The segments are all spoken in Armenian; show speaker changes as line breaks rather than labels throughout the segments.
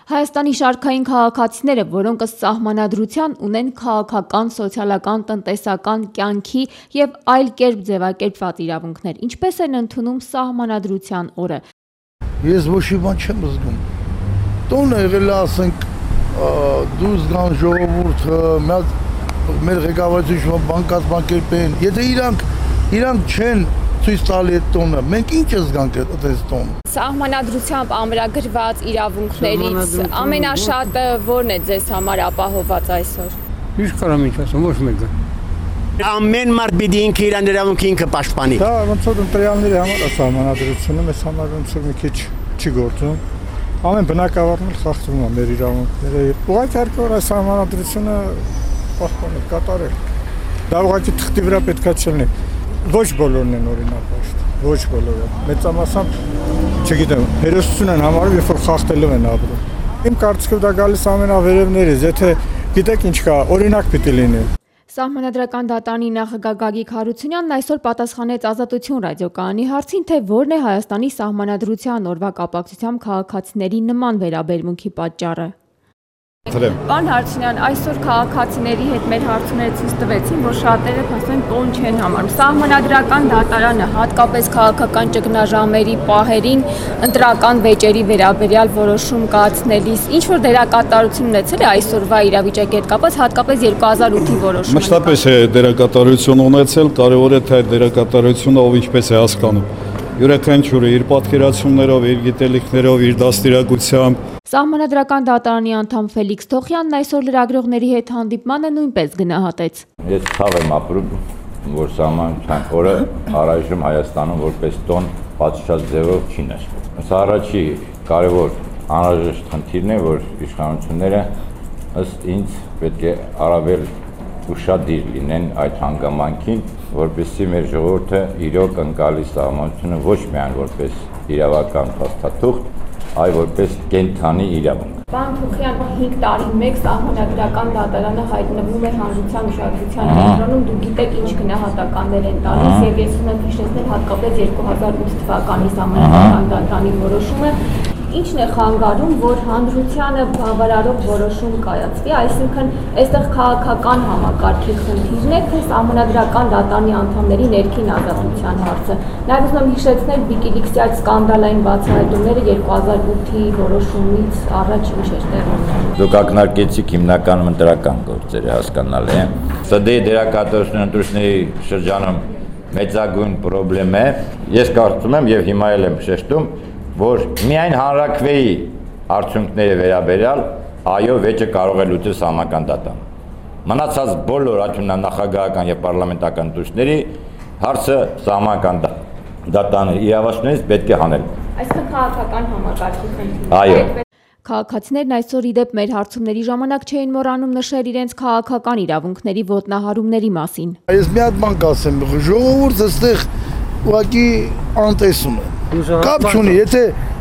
Հայաստանի շարքային քաղաքացիները, որոնք ըստ սահմանադրության ունեն քաղաքական, սոցիալական, տնտեսական, կյանքի և այլ կերպ ձևակերպված իրավունքներ, ինչպես են ընդունում սահմանադրության օրը։
Ես ոչ մի բան չեմ զգում։ Տոնը եղել է, ասենք, դուրս գան ժողովուրդը, մեր ղեկավարությունը բան կազմակերպեն, եթե իրանք չեն ցույց տալի այդ տոնը, մենք ինչ զգանք այդ տոնը։
Սահմանադրությամբ ամրագրված իրավունքներից ամենաշատը որն է ձեզ համար ապահովված այսօր։
Ինչ կարամ ինչ ասեմ, ոչ մեկը։
Ամեն մարդ պիտի ինքը իր իրավունքը ինքը պաշտպանի։
Դա ոնց որ ընտրյալների համար է սահմանադրությունը, մեզ համար ոնց որ մի քիչ չի գործում։ Ամեն բնակավարն էլ խախտում է մեր իրավունքները։ Ուղղակի հարկավոր է սահմանադրությունը պաշտպանել, կատարել։ Դա ուղղակի թղթի վրա պետքա չլինի։ Ոչ բոլորն են օրինակ հաշտ, ոչ բոլորը։ Մեծամասամբ, չգիտեմ, հերոսություն են համարում, երբ որ խախտելով են ապրում։ Իմ կարծիքով դա գալիս ամենավերևներից, եթե գիտեք ինչ կա, օրինակ պիտի լինի։
Սահմանադրական դատարանի նախագահ Գագիկ Հարությունյանն այսօր պատասխանեց Ազատություն ռադիոկայանի հարցին, թե որն է Հայաստանի սահմանադրության օրվա կապակցությամբ քաղաքացիների նման վերաբերմունքի պատճառը։ Պարոն Հարությունյան, այսօր քաղաքացիների հետ մեր հարցումները ցույց տվեցին, որ շատերը փաստորեն տոն չեն համարում։ Սահմանադրական դատարանը հատկապես քաղաքական ճգնաժամերի պահերին ընտրական վեճերի վերաբերյալ որոշում կայացնելիս ինչ որ դերակատարություն ունեցել է այսօրվա իրավիճակի հետ կապված, հատկապես 2008-ի որոշումը։
Մշտապես է դերակատարություն ունեցել, կարևոր է թե այդ դերակատարությունը ով ինչպես է հասկանում։ Յուրաքանչյուրը իր պատկերացումներով, իր գիտելիքներով, իր դաստիարակությամբ։
Սահմանադրական դատարանի անդամ Ֆելիքս Թոխյանն այսօր լրագրողների հետ հանդիպմանը նույնպես գնահատեց։
Ես ցավ եմ ապրում, որ սահմանադրության օրը առայժմ Հայաստանում որպես տոն պատշաճ ձևով չի նշվում։ Սա առաջի կարևոր անհրաժեշտ խնդիրն է, որ իշխանությունները ըստ ինձ պետք է առավել ուշադիր լինեն այդ հանգամանքին, որպեսզի մեր ժողովուրդը իրոք ընկալի սահմանությունը ոչ միայն որպես իրավական փաստաթուղթ, այլ որպես կենթանի իրավունք։
Պարոն Թոխյան, 5 տարի մեկ սահմանադրական դատարանը հայտնվում է հանրության ուշադրության կենտրոնում, դուք գիտեք ինչ գնահատականներ են տալիս եւ ես ուզում եմ հիշեցնել հատկապես 2008 թվականի սահմանադրական դատարանի որոշումը, ինչն է խանգարում, որ հանրությանը բավարարող որոշում կայացվի, այսինքն այստեղ քաղաքական համակարգի խնդիրն է, թե սահմանադրական դատարանի անդամների ներքին ազատության հարցը։ Նաև ուզում եմ հիշեցնել WikiLeaks-ի այդ սկանդալային բացահայտումները 2008-ի որոշումից առաջ ինչ էր տեղի ունենում։
Դուք ակնարկեցիք հիմնականում ընտրական գործերը, հասկանալի է։ ՍԴ դերակատարություն ընտրությունների շրջանում մեծագույն խնդրեմ է։ Ես կարծում եմ եւ հիմա էլ եմ շեշտում, որ միայն հանրաքվեի արդյունքները վերաբերյալ այո վեճը կարող է լուծել սահմանադրական դատարանը։ Մնացած բոլոր նախագահական եւ պարլամենտական ընտրությունների հարցը սահմանադրական դատարանի իրավասությունից պետք է հանել։
Այսինքն քաղաքական համակարգի խնդիր։
Այո։
Քաղաքացիներն այսօր իդեպ մեր հարցումների ժամանակ չէին մոռանում նշել իրենց քաղաքական իրավունքների ոտնահարումների մասին։
Ես մի հատ բան կասեմ, ժողովուրդը այստեղ ուղղակի անտեսում է։ Կապ չունի, եթե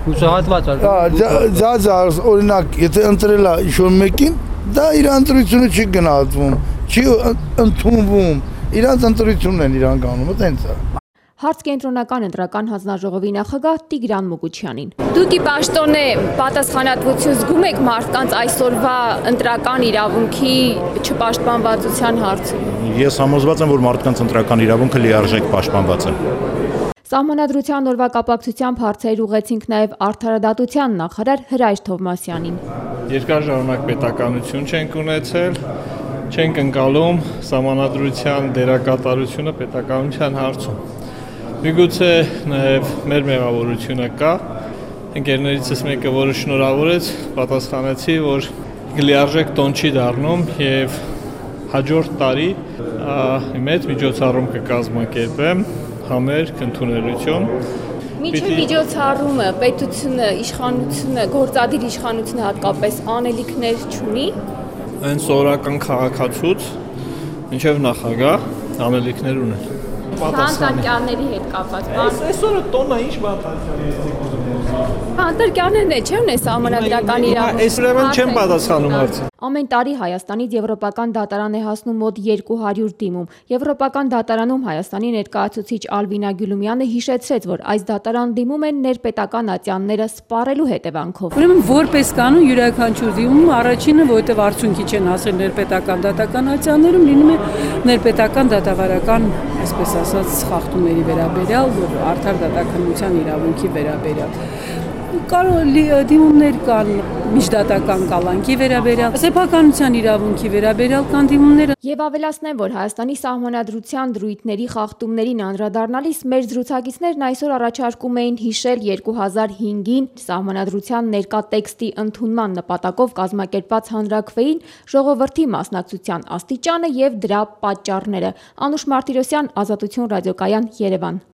ձազը օրինակ, եթե ընտրել է ինչ-որ մեկին, դա իր ընտրությունը չի գնահատվում, չի ընդունվում, իրանց ընտրությունն են իրանք անում, այտենց է։
Հարց կենտրոնական ընտրական հանձնաժողովի նախագահ Տիգրան Մուկուչյանին։ Դուք ի պաշտոնե պատասխանատվություն զգում եք մարդկանց այսօրվա ընտրական իրավունքի չպաշտպանվածության հարցում։
Ես համոզված եմ, որ մարդկանց ընտրական իրավունքը լիարժեք պաշտպանված է։
Սահմանադրության օրվա կապակցությամբ հարցեր ուղղեցինք նաև Արդարադատության նախարար Հրայր Թովմասյանին։
Երկար ժամանակ պետականություն չենք ունեցել, չենք ընկալում սահմանադրության դերակատարությունը պետականության հարցում։ Միգուցե նաև մեր մեղավորությունը կա, ընկերներիցս մեկը, որը շնորհավորեց, պատասխանեցի, որ լիարժեք տոն չի դառնում եւ հաջորդ տարի մեծ միջոցառում կկազմակերպեմ համերգ ընդունելություն։
Միջև միջոցառումը պետությունը, իշխանությունը, գործադիր իշխանությունը հատկապես անելիքներ չունի։
Այն սովորական քաղաքացուց մինչև նախագահ անելիքներ ունեն։
Բանտարկյանների հետ կապված։
Այսօրը տոնը ինչ բանտարկյան։
Տրկյանն է, չէ՞ ունե սահմանադրական իրավունք։
Այս ուրեմն չեմ պատասխանում հարցին։
Ամեն տարի Հայաստանից Եվրոպական դատարան է հասնում մոտ 200 դիմում։ Եվրոպական դատարանում Հայաստանի ներկայացուցիչ Ալվինա Գյուլումյանը հիշեցրեց, որ այս դատարան դիմում են ներպետական ատյանները սպառելու հետևանքով։
Ուրեմն որպես կանոն յուրաքանչյուր դիմում առաջինը, որովհետև արդյունքի չեն հասել ներպետական դատական ատյաններում, լինում է ներպետական դատավարական, այսպես ասած, խախտումների վերաբերյալ, որ արդար դատականության իրավունքի վերաբերյալ։ Կարող դիմումներ կան միջդատական կալանքի վերաբերյալ, սեփականության իրավունքի վերաբերյալ կան դիմումներ։
Եվ ավելացնեմ, որ Հայաստանի սահմանադրության դրույթների խախտումներին անդրադառնալիս մեր զրուցակիցներն այսօր առաջարկում էին հիշել 2005-ին սահմանադրության ներկա տեքստի ընդունման նպատակով կազմակերպված հանրաքվեին ժողովրդի մասնակցության աստիճանը եւ դրա պատճառները։ Անուշ Մարտիրոսյան, Ազատություն ռադիոկայան, Երևան։